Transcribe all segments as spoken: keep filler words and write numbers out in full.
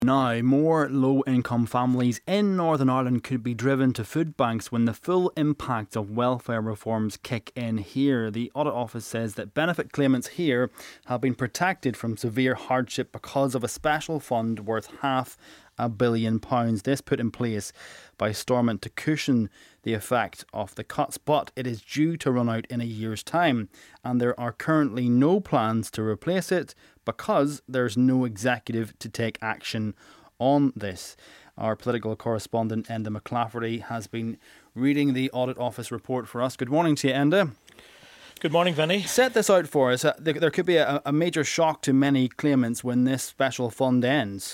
Now, more low-income families in Northern Ireland could be driven to food banks when the full impact of welfare reforms kick in here. The Audit Office says that benefit claimants here have been protected from severe hardship because of a special fund worth half a billion pounds. This put in place by Stormont to cushion the effect of the cuts, but it is due to run out in a year's time, and there are currently no plans to replace it because there's no executive to take action on this. Our political correspondent Enda McClafferty has been reading the Audit Office report for us. Good morning to you, Enda. Good morning, Vinny. Set this out for us. There could be a, a major shock to many claimants when this special fund ends.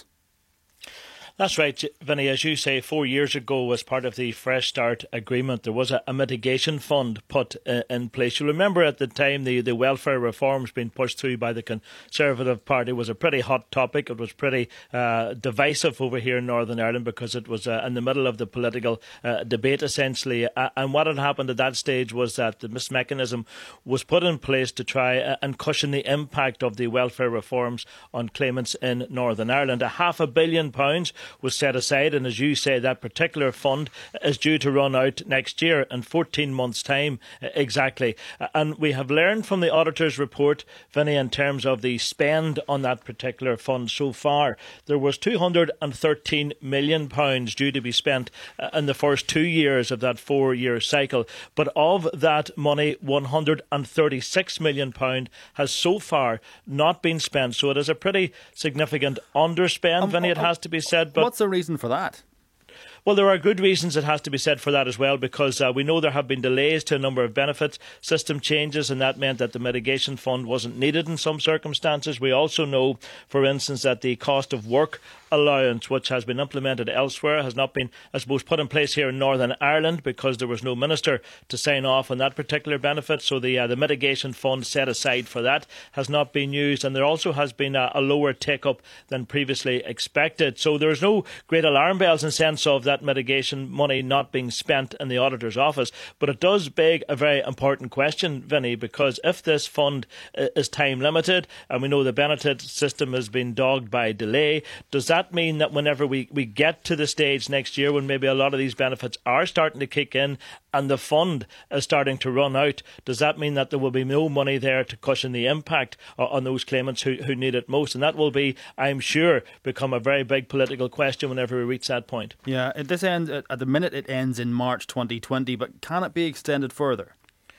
That's right, Vinny. As you say, four years ago, as part of the Fresh Start agreement, there was a, a mitigation fund put uh, in place. You'll remember at the time the, the welfare reforms being pushed through by the Conservative Party was a pretty hot topic. It was pretty uh, divisive over here in Northern Ireland because it was uh, in the middle of the political uh, debate, essentially. Uh, and what had happened at that stage was that this mechanism was put in place to try uh, and cushion the impact of the welfare reforms on claimants in Northern Ireland. A half a billion pounds was set aside, and as you say, that particular fund is due to run out next year in fourteen months' time exactly. And we have learned from the auditor's report, Vinny, in terms of the spend on that particular fund so far. There was two hundred thirteen million pounds due to be spent in the first two years of that four-year cycle, but of that money, one hundred thirty-six million pounds has so far not been spent. So it is a pretty significant underspend, um, Vinny, it has to be said. But what's the reason for that? Well, there are good reasons, it has to be said, for that as well, because uh, we know there have been delays to a number of benefit system changes, and that meant that the mitigation fund wasn't needed in some circumstances. We also know, for instance, that the cost of work allowance, which has been implemented elsewhere, has not been, I suppose, put in place here in Northern Ireland because there was no minister to sign off on that particular benefit. So the uh, the mitigation fund set aside for that has not been used, and there also has been a, a lower take-up than previously expected. So there's no great alarm bells in sense of that mitigation money not being spent in the auditor's office, but it does beg a very important question, Vinny, because if this fund is time limited, and we know the benefit system has been dogged by delay, does that mean that whenever we, we get to the stage next year when maybe a lot of these benefits are starting to kick in and the fund is starting to run out, does that mean that there will be no money there to cushion the impact on those claimants who, who need it most? And that will be, I'm sure, become a very big political question whenever we reach that point. Yeah, this ends at the minute it ends in March twenty twenty, but can it be extended further?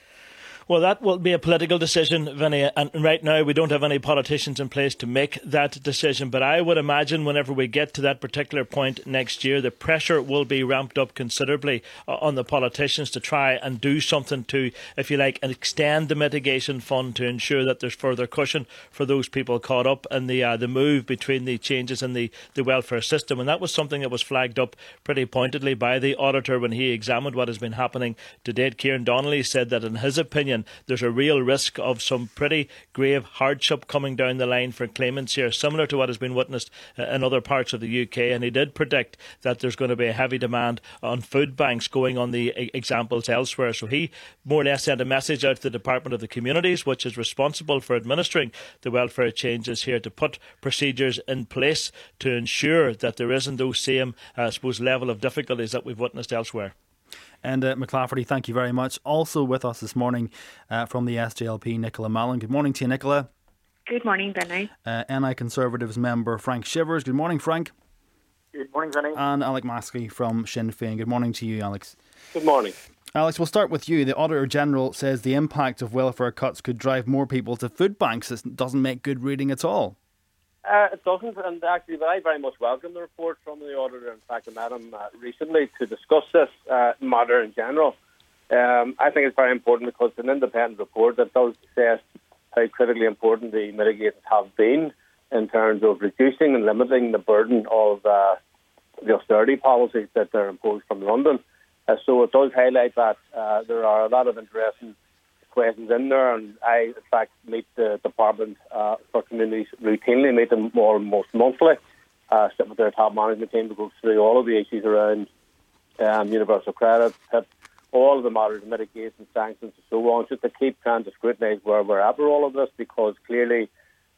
Well, that will be a political decision, Vinny, and right now we don't have any politicians in place to make that decision. But I would imagine whenever we get to that particular point next year, the pressure will be ramped up considerably on the politicians to try and do something to, if you like, extend the mitigation fund to ensure that there's further cushion for those people caught up in the uh, the move between the changes in the, the welfare system. And that was something that was flagged up pretty pointedly by the auditor when he examined what has been happening to date. Kieran Donnelly said that in his opinion, there's a real risk of some pretty grave hardship coming down the line for claimants here, similar to what has been witnessed in other parts of the U K. And he did predict that there's going to be a heavy demand on food banks going on the examples elsewhere. So he more or less sent a message out to the Department of the Communities, which is responsible for administering the welfare changes here, to put procedures in place to ensure that there isn't those same, I suppose, level of difficulties that we've witnessed elsewhere. And uh, McClafferty, thank you very much. Also with us this morning uh, from the S D L P, Nicola Mallon. Good morning to you, Nicola. Good morning, Vinny. Uh, N I Conservatives member Frank Shivers. Good morning, Frank. Good morning, Vinny. And Alex Maskey from Sinn Féin. Good morning to you, Alex. Good morning. Alex, we'll start with you. The Auditor General says the impact of welfare cuts could drive more people to food banks. This doesn't make good reading at all. Uh, it doesn't, and actually, but I very much welcome the report from the auditor. In fact, I met him uh, recently to discuss this uh, matter in general. Um, I think it's very important because it's an independent report that does assess how critically important the mitigations have been in terms of reducing and limiting the burden of uh, the austerity policies that are imposed from London. Uh, so it does highlight that uh, there are a lot of interesting questions in there, and I, in fact, meet the Department uh, for Communities routinely, meet them almost monthly, uh, sit with their top management team to go through all of the issues around um, universal credit, P I P, all of the matters, mitigation, sanctions and so on, just to keep trying to scrutinise where we're at with all of this, because clearly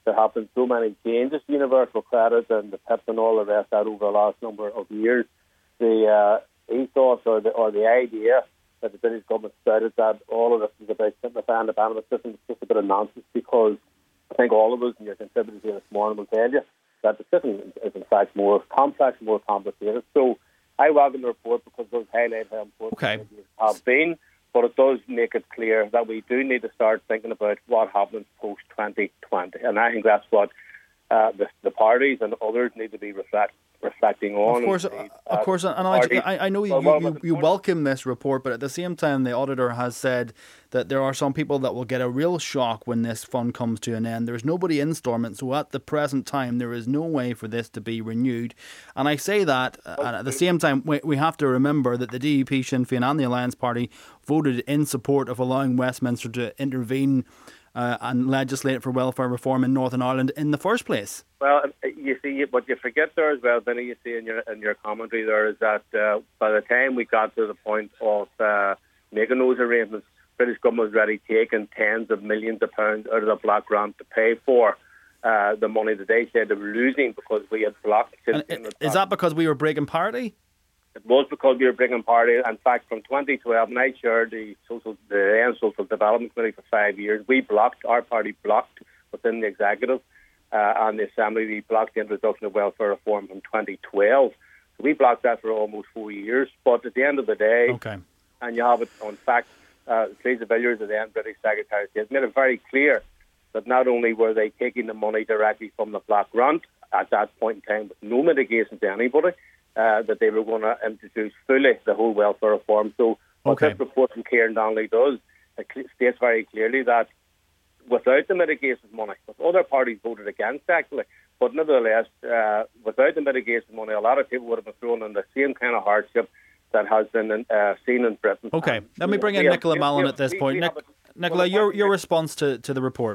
there have been so many changes to universal credit and the P I P and all the rest of that over the last number of years. The uh, ethos or the, or the idea that the British government started that all of this is about simplifying the benefit system is just a bit of nonsense, because I think all of us, and your contributors here this morning will tell you, that the system is in fact more complex, more complicated. So I welcome the report because it does highlight how important okay. it have been, but it does make it clear that we do need to start thinking about what happens post twenty twenty. And I think that's what uh, the, the parties and others need to be reflect, reflecting on. Of course, and, uh, of course, and I, I know you, well, you, you welcome this report, but at the same time, the auditor has said that there are some people that will get a real shock when this fund comes to an end. There's nobody in Stormont, so at the present time, there is no way for this to be renewed. And I say that, uh, and at the same time, we, we have to remember that the D U P, Sinn Féin and the Alliance Party voted in support of allowing Westminster to intervene Uh, and legislate for welfare reform in Northern Ireland in the first place. Well, you see, what you forget there as well, Vinny, you see in your in your commentary there, is that uh, by the time we got to the point of uh, making those arrangements, British government was already taking tens of millions of pounds out of the Black Grant to pay for uh, the money that they said they were losing because we had blocked. And is that because we were breaking party? It was because we were bringing party. In fact, from twenty twelve, and I chaired the social, the End Social Development Committee for five years. We blocked, our party blocked within the executive uh, and the assembly. We blocked the introduction of welfare reform from twenty twelve. So we blocked that for almost four years. But at the end of the day, okay. and you have it on fact, uh, Theresa Villiers, the then British Secretary of State, made it very clear that not only were they taking the money directly from the Black Grant at that point in time, with no mitigation to anybody, Uh, that they were going to introduce fully the whole welfare reform. So what okay. this report from Kieran Donnelly does, it states very clearly that without the mitigation money, which other parties voted against actually, but nevertheless, uh, without the mitigation money, a lot of people would have been thrown in the same kind of hardship that has been uh, seen in Britain. Okay, and, let me bring in have, Nicola Mallon at this we, point. we Nic- a, Nicola, well, your, your response to, to the report?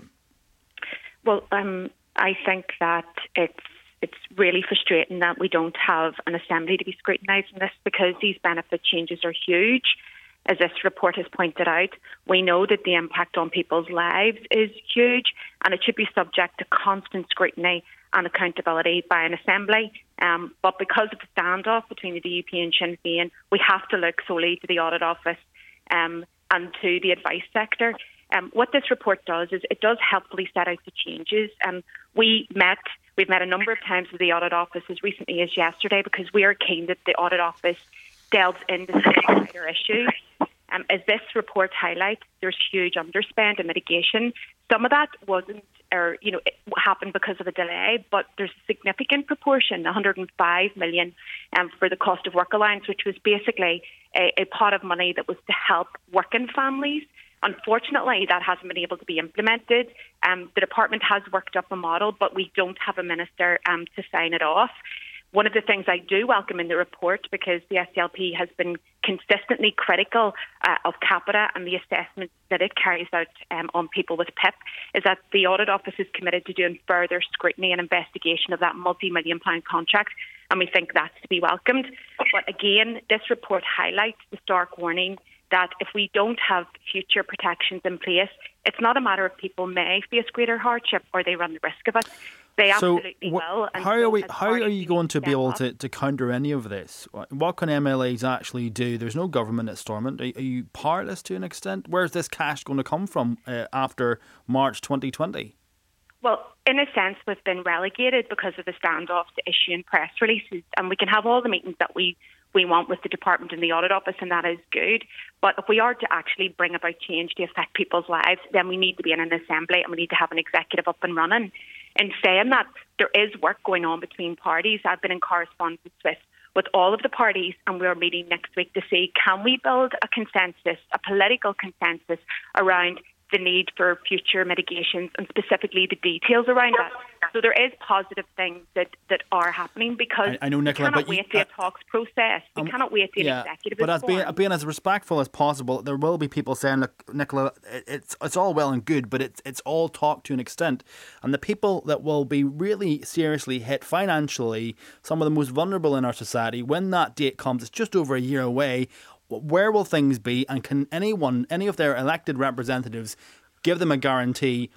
Well, um, I think that it's It's really frustrating that we don't have an assembly to be scrutinised in this, because these benefit changes are huge. As this report has pointed out, we know that the impact on people's lives is huge, and it should be subject to constant scrutiny and accountability by an assembly. Um, but because of the standoff between the D U P and Sinn Féin, we have to look solely to the Audit Office um, and to the advice sector. Um, what this report does is it does helpfully set out the changes. Um, we met, we've met a number of times with the Audit Office as recently as yesterday, because we are keen that the Audit Office delves into some wider issues. Um, as this report highlights, there's huge underspend and mitigation. Some of that wasn't, or you know, it happened because of a delay, but there's a significant proportion, one hundred five million, um, for the cost of work allowance, which was basically a, a pot of money that was to help working families. Unfortunately, that hasn't been able to be implemented. Um, the department has worked up a model, but we don't have a minister um, to sign it off. One of the things I do welcome in the report, because the S D L P has been consistently critical uh, of Capita and the assessment that it carries out um, on people with P I P, is that the Audit Office is committed to doing further scrutiny and investigation of that multi-million pound contract, and we think that's to be welcomed. But again, this report highlights the stark warning that if we don't have future protections in place, it's not a matter of people may face greater hardship or they run the risk of it. They absolutely so, will. And how so are we? How are you going to be able to, to counter any of this? What can M L As actually do? There's no government at Stormont. Are, are you powerless to an extent? Where's this cash going to come from uh, after March twenty twenty? Well, in a sense, we've been relegated because of the standoff to issuing press releases, and we can have all the meetings that we we want with the department and the Audit Office, and that is good. But if we are to actually bring about change to affect people's lives, then we need to be in an assembly and we need to have an executive up and running. In saying that, there is work going on between parties. I've been in correspondence with with all of the parties, and we're meeting next week to see, can we build a consensus, a political consensus around the need for future mitigations and specifically the details around that. So there is positive things that, that are happening, because I, I know, Nicola, we cannot but you, wait for uh, a talks process. We um, cannot wait for yeah, an executive But as being, reform. being as respectful as possible, there will be people saying, look, Nicola, it's it's all well and good, but it's it's all talk to an extent. And the people that will be really seriously hit financially, some of the most vulnerable in our society, when that date comes, it's just over a year away, where will things be? And can anyone, any of their elected representatives, give them a guarantee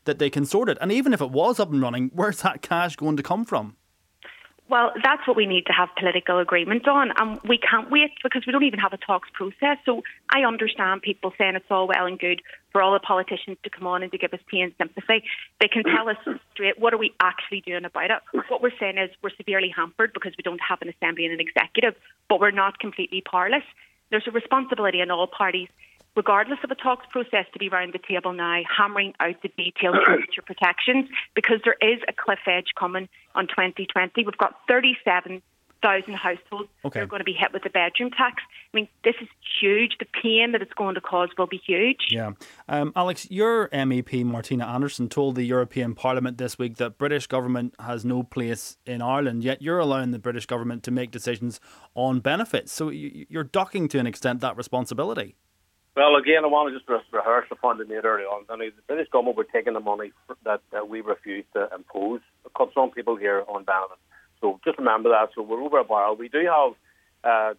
that they can sort it. And even if it was up and running, where's that cash going to come from? Well, that's what we need to have political agreement on, and we can't wait because we don't even have a talks process. So I understand people saying it's all well and good for all the politicians to come on and to give us tea and sympathy. They can tell us straight, what are we actually doing about it? What we're saying is we're severely hampered because we don't have an assembly and an executive, but we're not completely powerless. There's a responsibility in all parties, regardless of a talks process, to be round the table now, hammering out the details of future protections, because there is a cliff edge coming on twenty twenty. We've got thirty-seven thousand households okay. that are going to be hit with the bedroom tax. I mean, this is huge. The pain that it's going to cause will be huge. Yeah. Um, Alex, your M E P, Martina Anderson, told the European Parliament this week that British government has no place in Ireland, yet you're allowing the British government to make decisions on benefits. So you're docking to an extent that responsibility. Well, again, I want to just re- rehearse the point I made earlier on. I mean, the British government were taking the money that, that we refused to impose. It cuts on people here on benefits. So just remember that. So we're over a barrel. We do have uh,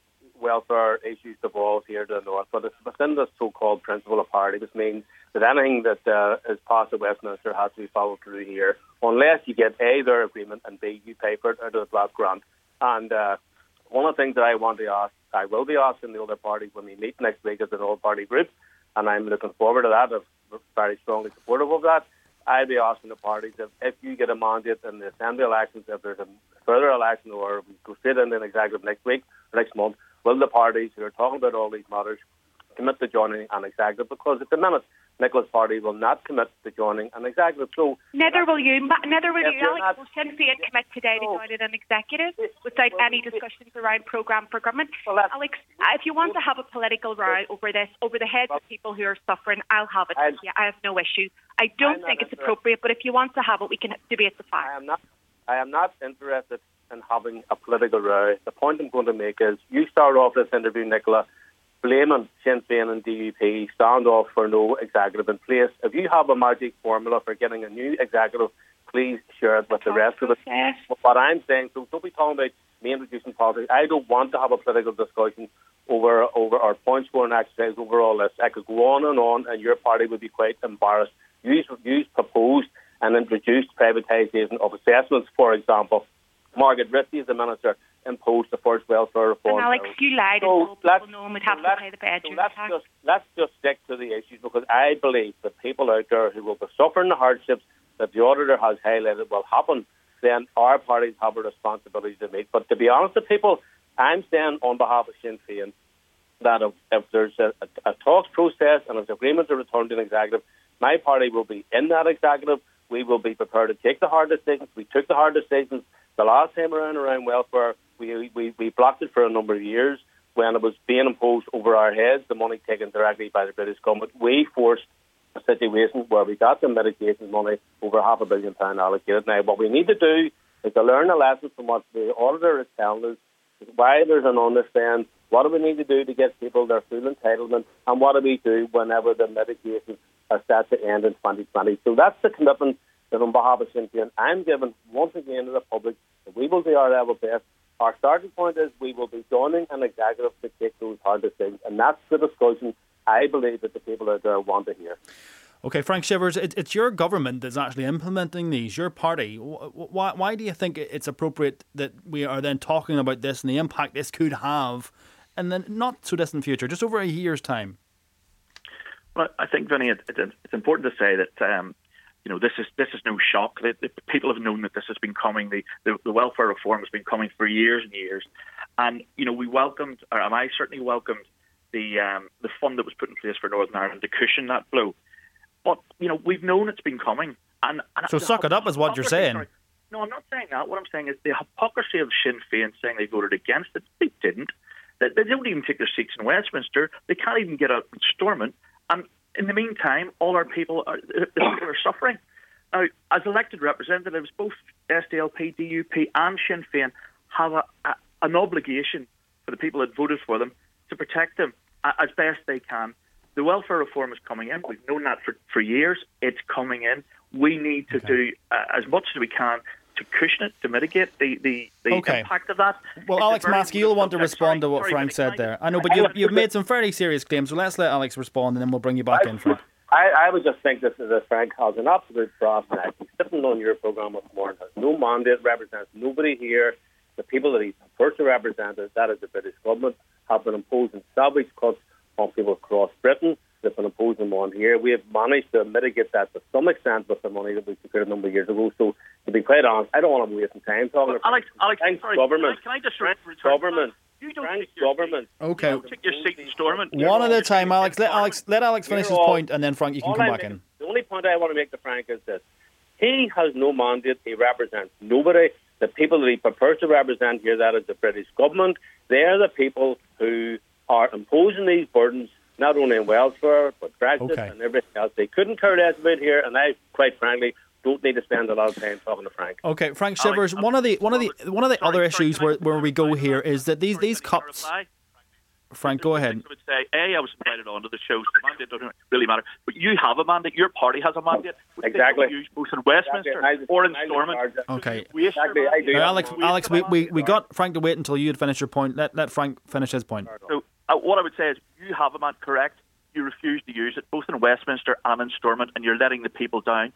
welfare issues to evolve here to the north, but it's within the so-called principle of parity, which means that anything that uh, is passed at Westminster has to be followed through here, unless you get A, their agreement, and B, you pay for it out of the black grant. And uh, one of the things that I want to ask, I will be asking the other parties when we meet next week as an all-party group, and I'm looking forward to that. I'm very strongly supportive of that. I'll be asking the parties if, if you get a mandate in the Assembly elections, if there's a further election, or we go straight into an executive next week or next month, will the parties who are talking about all these matters commit to joining an executive? Because at the minute, Nicola's party will not commit to joining an executive. So neither will you. Neither will Yes, you, Alex. not- Will Sinn Féin commit today No. to joining an executive without Well, any discussions around programme for government? Well, that's- Alex, if you want to have a political row over this, over the heads of people who are suffering, I'll have it. I'd- yeah, I have no issue. I don't I'm not think it's interested. appropriate, but if you want to have it, we can debate the I facts. am not. I am not interested in having a political row. The point I'm going to make is, you start off this interview, Nicola, blaming Sinn Féin and D U P stand off for no executive in place. If you have a magic formula for getting a new executive, please share it with the rest of us. Yes. What I'm saying, so don't be talking about me introducing politics. I don't want to have a political discussion over over our point scoring exercise over all this. I could go on and on, and your party would be quite embarrassed. You you proposed and introduced privatisation of assessments, for example. Margaret Ritchie, as the minister, imposed the first welfare reform. And Alex, you lied, So and told let's- people no one would so have to let's- pay the bedroom so let's tax. just let's just stick to the issues, because I believe that people out there who will be suffering the hardships that the auditor has highlighted will happen, then our parties have a responsibility to meet. But to be honest with people, I'm saying on behalf of Sinn Féin that if, if there's a, a, a talks process and there's agreement to return to an executive, my party will be in that executive. We will be prepared to take the hard decisions. We took the hard decisions the last time around around welfare. We, we, we blocked it for a number of years when it was being imposed over our heads, the money taken directly by the British government. We forced a situation where we got the mitigation money, over half a billion pound allocated. Now, what we need to do is to learn a lesson from what the auditor is telling us, why there's an understand, what do we need to do to get people their full entitlement, and what do we do whenever the mitigations are set to end in twenty twenty. So that's the commitment that on behalf of Sinn Féin I'm giving once again to the public, that we will do our level best. Our starting point is we will be joining an executive to take those hard decisions, and that's the discussion I believe that the people out there want to hear. Okay, Frank Shivers, it, it's your government that's actually implementing these, your party. Why, why do you think it's appropriate that we are then talking about this and the impact this could have in the not so distant future, just over a year's time? Well, I think, Vinny, it, it, it's important to say that um, you know this is this is no shock. The, the people have known that this has been coming. The, the the welfare reform has been coming for years and years, and you know we welcomed, or I certainly welcomed the um, the fund that was put in place for Northern Ireland to cushion that blow. But you know we've known it's been coming, and, and so suck it up is what you're saying. Sorry. No, I'm not saying that. What I'm saying is the hypocrisy of Sinn Féin saying they voted against it. They didn't. They, they don't even take their seats in Westminster. They can't even get out and storm it. And in the meantime, all our people are, the people are suffering. Now, as elected representatives, both S D L P, D U P and Sinn Féin have a, a, an obligation for the people that voted for them to protect them as best they can. The welfare reform is coming in. We've known that for, for years. It's coming in. We need to okay. do uh, as much as we can to cushion it, to mitigate the, the, the okay. impact of that. Well, it's Alex Maskey, you'll want to respond sorry, to what sorry, Frank sorry, said there. I know, but you've, you've made some fairly serious claims, so let's let Alex respond and then we'll bring you back I, in, Frank. I, I would just think this is a Frank has an absolute frost neck. He's sitting on your programme this morning, has no mandate, represents nobody here. The people that he's supposed to represent, that is the British government, have been imposing savage cuts on people across Britain. They've been imposing them on here. We have managed to mitigate that to some extent with the money that we secured a number of years ago. So, to be quite honest, I don't want to waste time talking about Alex, Alex, Frank's sorry, government. Can I just Frank's return government. You don't Frank's take your government. Seat. Okay. You don't take your seat in Stormont. One at a time, Alex. Let Alex let Alex finish his all, point, and then Frank, you can come I'm back making, in. The only point I want to make to Frank is this: he has no mandate. He represents nobody. The people that he prefers to represent here, that is the British government. They are the people who are imposing these burdens, not only in welfare but Brexit Okay. and everything else. They couldn't care less about here, and I, quite frankly, don't need to spend a lot of time talking to Frank. Okay, Frank Shivers. Alex, one of the one of the one of the sorry, other sorry, issues can I- where, where we go here is that these Sorry, these can I cuts. reply? Frank, go ahead. I would say, A, I was invited onto the show, so the mandate doesn't really matter. But you have a mandate. Your party has a mandate. Which Exactly. They don't use both in Westminster Exactly. or in I'll- Stormont. I'll- Okay. Waste your Exactly, I mandate. do. Now, Alex, Waste Alex, the we, we, mandate. we got Frank to wait until you had finished your point. Let let Frank finish his point. So uh, what I would say is you have a mandate, correct. You refuse to use it, both in Westminster and in Stormont, and you're letting the people down.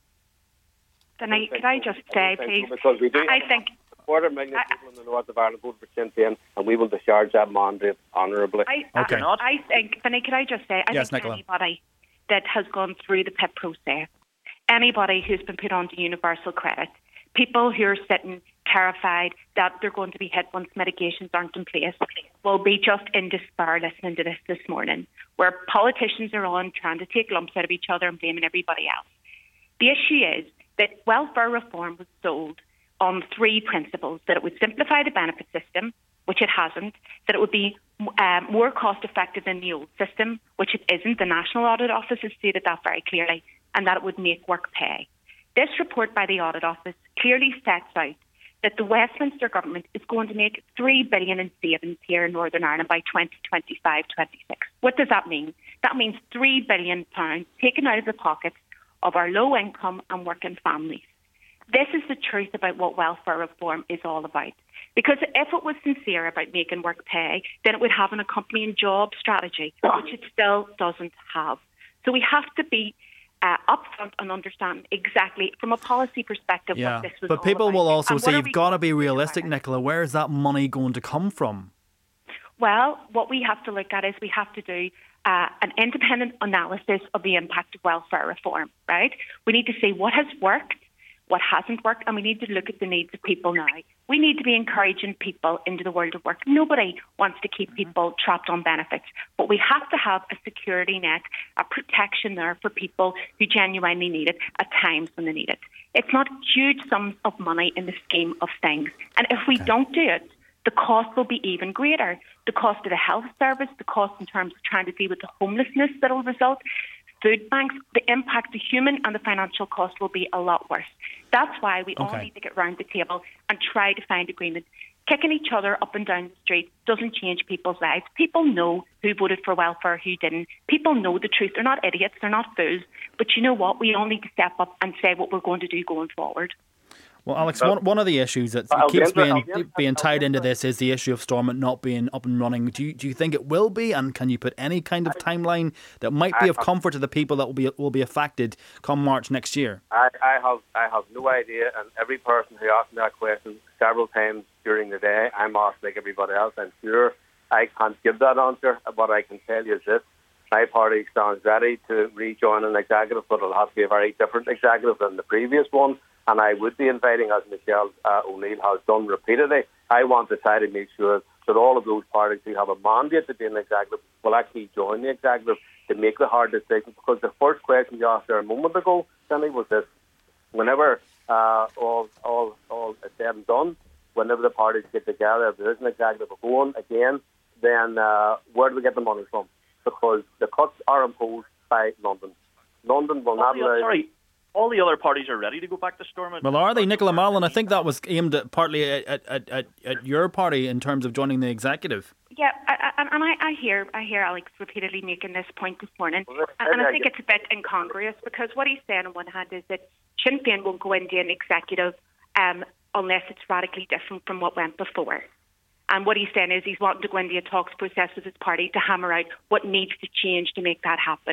Then I, could I just say, please? Because we do I have think a quarter million I- people in the north of Ireland vote for Sinn Féin, and we will discharge that mandate honourably. I, Okay. I, I think, Vinny, could I just say, I Yes, think Nicola. anybody that has gone through the P I P process, anybody who's been put onto universal credit, people who are sitting terrified that they're going to be hit once mitigations aren't in place, will be just in despair listening to this this morning, where politicians are on trying to take lumps out of each other and blaming everybody else. The issue is that welfare reform was sold on three principles: that it would simplify the benefit system, which it hasn't; that it would be um, more cost effective than the old system, which it isn't. The National Audit Office has stated that very clearly; and that it would make work pay. This report by the Audit Office clearly sets out that the Westminster government is going to make three billion dollars in savings here in Northern Ireland by twenty twenty-five twenty-six. What does that mean? That means three billion pounds taken out of the pockets of our low-income and working families. This is the truth about what welfare reform is all about. Because if it was sincere about making work pay, then it would have an accompanying job strategy, which it still doesn't have. So we have to be uh, upfront and understand exactly, from a policy perspective, Yeah, what this was but all people about. will also And say what are you've we got to going be do realistic, about it? Nicola. Where is that money going to come from? Well, what we have to look at is we have to do uh, an independent analysis of the impact of welfare reform, right? We need to see what has worked, what hasn't worked, and we need to look at the needs of people now. We need to be encouraging people into the world of work. Nobody wants to keep people trapped on benefits, but we have to have a security net, a protection there for people who genuinely need it at times when they need it. It's not huge sums of money in the scheme of things. And if we don't do it, the cost will be even greater. The cost of the health service, the cost in terms of trying to deal with the homelessness that will result, food banks, the impact, the human and the financial cost will be a lot worse. That's why we all Okay. need to get round the table and try to find agreement. Kicking each other up and down the street doesn't change people's lives. People know who voted for welfare, who didn't. People know the truth. They're not idiots. They're not fools. But you know what? We all need to step up and say what we're going to do going forward. Well, Alex, one, one of the issues that I'll keeps be inter- being I'll be inter- being I'll tied be into inter- this is the issue of Stormont not being up and running. Do you do you think it will be, and can you put any kind of timeline that might be of comfort to the people that will be will be affected come March next year? I, I have I have no idea, and every person who asked me that question several times during the day, I'm asked like everybody else. I'm sure I can't give that answer. What I can tell you is this: my party stands ready to rejoin an executive, but it'll have to be a very different executive than the previous one. And I would be inviting, as Michelle uh, O'Neill has done repeatedly, I want to try to make sure that all of those parties who have a mandate to be an executive will actually join the executive to make the hard decisions. Because the first question you asked there a moment ago, Cindy, was this: whenever uh, all all all is said and done, whenever the parties get together, if there is an executive going again, then uh, where do we get the money from? Because the cuts are imposed by London. London will not Oh, yeah, allow... sorry. All the other parties are ready to go back to Stormont. Well, are they, Nicola Marlin? I think that was aimed at partly at, at, at, at your party in terms of joining the executive. Yeah, I, I, and I, I hear I hear Alex repeatedly making this point this morning, Well, and, and I I think get- it's a bit incongruous because what he's saying on one hand is that Sinn Féin won't go into an executive um, unless it's radically different from what went before. And what he's saying is he's wanting to go into a talks process with his party to hammer out what needs to change to make that happen.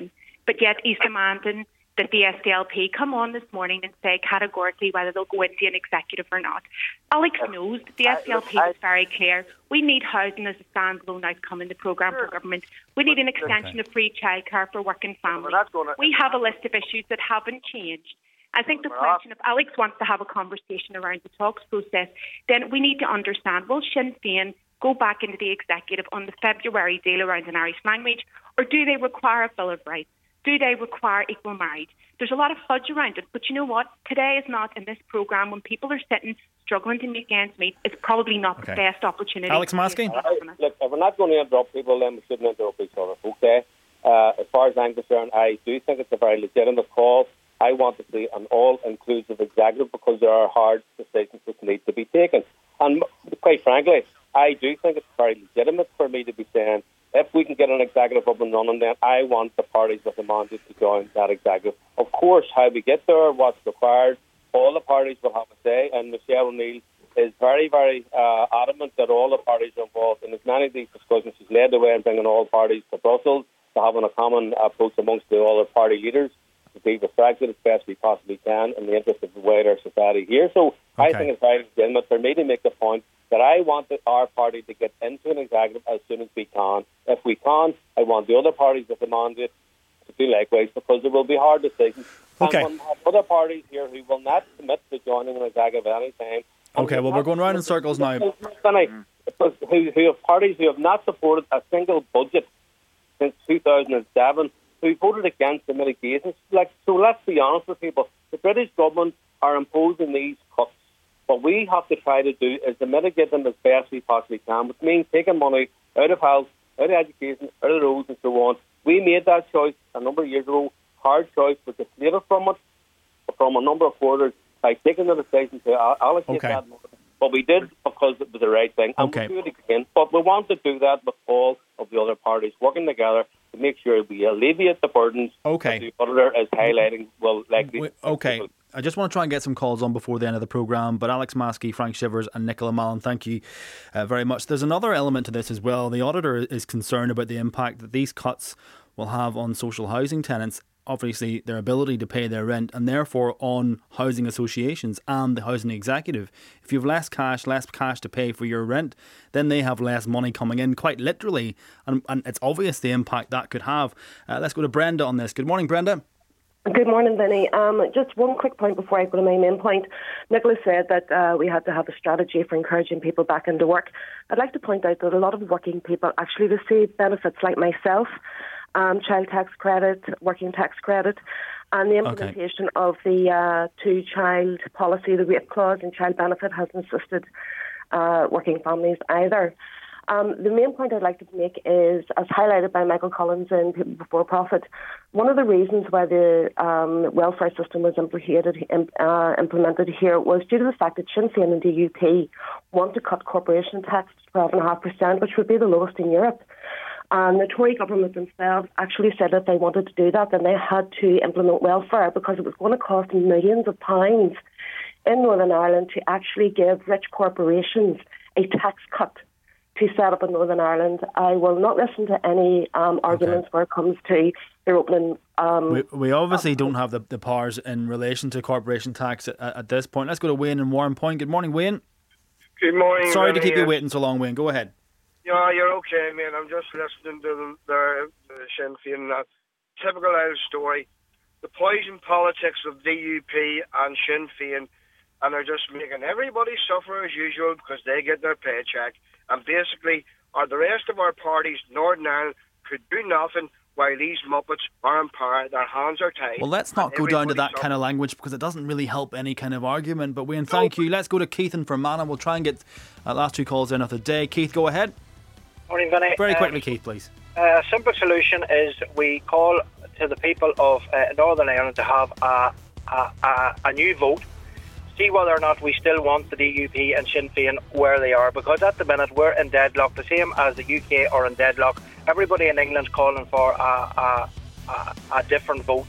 but yet he's demanding that the S D L P come on this morning and say categorically whether they'll go into an executive or not. Alex knows that the S D L P is very clear. We need housing as a standalone outcome in the programme for government. We need an extension of free childcare for working families. We have a list of issues that haven't changed. I think the question, if Alex wants to have a conversation around the talks process, then we need to understand, will Sinn Féin go back into the executive on the February deal around an Irish language, or do they require a Bill of Rights? Do they require equal marriage? There's a lot of fudge around it, but you know what? Today is not, in this programme, when people are sitting struggling to make ends meet, it's probably not okay. the best opportunity. Alex Maskey? Look, if we're not going to interrupt people, then we shouldn't interrupt each other, okay? Uh, as far as I'm concerned, I do think it's a very legitimate call. I want to see an all-inclusive executive because there are hard decisions that need to be taken. And quite frankly, I do think it's very legitimate for me to be saying, if we can get an executive up and running, then I want the parties with the mandate to join that executive. Of course, how we get there, what's required, all the parties will have a say, and Michelle O'Neill is very, very uh, adamant that all the parties are involved in as many of these discussions. She's led the way in bringing all parties to Brussels, to having a common approach amongst the other party leaders, to be respected as best we possibly can in the interest of the wider society here. So okay. I think it's very legitimate for me to make the point that I want our party to get into an executive as soon as we can. If we can't, I want the other parties with the mandate to do likewise, because there will be hard decisions. Okay. And we'll have other parties here who will not commit to joining an executive at any time. Okay, well, we're going round in circles now. Mm. Who, who have parties who have not supported a single budget since two thousand seven, who voted against the mitigation. Like, so let's be honest with people. The British government are imposing these cuts. What we have to try to do is to mitigate them as best we possibly can, which means taking money out of health, out of education, out of roads and so on. We made that choice a number of years ago, hard choice, but deflated from it from a number of quarters by taking the decision to allocate okay. that money. But we did because it was the right thing, and okay. we'll do it again. But we want to do that with all of the other parties working together to make sure we alleviate the burdens okay. that the auditor is highlighting. Well, like we, okay. I just want to try and get some calls on before the end of the programme, but Alex Maskey, Frank Shivers and Nicola Mallon, thank you uh, very much. There's another element to this as well. The auditor is concerned about the impact that these cuts will have on social housing tenants, obviously their ability to pay their rent, and therefore on housing associations and the housing executive. If you have less cash, less cash to pay for your rent, then they have less money coming in, quite literally, and, and it's obvious the impact that could have. Uh, let's go to Brenda on this. Good morning, Brenda. Good morning, Vinny. Um, just one quick point before I go to my main point. Nicola said that uh, we had to have a strategy for encouraging people back into work. I'd like to point out that a lot of working people actually receive benefits like myself, um, child tax credit, working tax credit, and the implementation okay. of the uh, two-child policy, the rape clause in child benefit hasn't assisted uh, working families either. Um, the main point I'd like to make is, as highlighted by Michael Collins in People Before Profit, one of the reasons why the um, welfare system was implicated, uh, implemented here was due to the fact that Sinn Féin and the U P want to cut corporation tax to twelve point five percent, which would be the lowest in Europe. And the Tory government themselves actually said that they wanted to do that, then they had to implement welfare because it was going to cost millions of pounds in Northern Ireland to actually give rich corporations a tax cut to set up in Northern Ireland. I will not listen to any um, arguments okay. where it comes to their opening. Um, we, we obviously don't have the, the powers in relation to corporation tax at, at this point. Let's go to Wayne in Warren Point. Good morning, Wayne. Good morning. Sorry to keep here. you waiting so long, Wayne. Go ahead. Yeah, you're okay, man. I'm just listening to the, the, the Sinn Féin. That typical Irish story. The poison politics of D U P and Sinn Féin, and they're just making everybody suffer as usual because they get their paycheck. And basically, are the rest of our parties, Northern Ireland, could do nothing while these Muppets are in power, their hands are tied. Well, let's not go down to that kind of language because it doesn't really help any kind of argument. But Wayne, thank no. you. Let's go to Keith and Fermanagh. We'll try and get uh, last two calls in of the day. Keith, go ahead. Morning, Vinny. Very quickly, uh, Keith, please. A simple solution is we call to the people of uh, Northern Ireland to have a, a, a, a new vote. See whether or not we still want the D U P and Sinn Féin where they are, because at the minute we're in deadlock, the same as the U K are in deadlock. Everybody in England's calling for a, a, a, a different vote,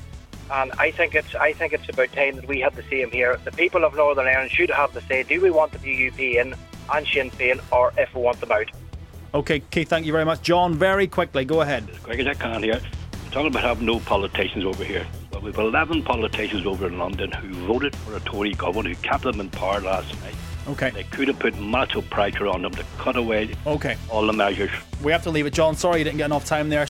and I think it's I think it's about time that we have the same here. The people of Northern Ireland should have the say: do we want the D U P in and Sinn Féin, or if we want them out? Okay, Keith, thank you very much. John, very quickly, go ahead. As quick as I can here. talking about having no politicians over here. Well, we've eleven politicians over in London who voted for a Tory government who kept them in power last night. Okay. They could have put massive pressure on them to cut away okay. all the measures. We have to leave it. John, sorry you didn't get enough time there.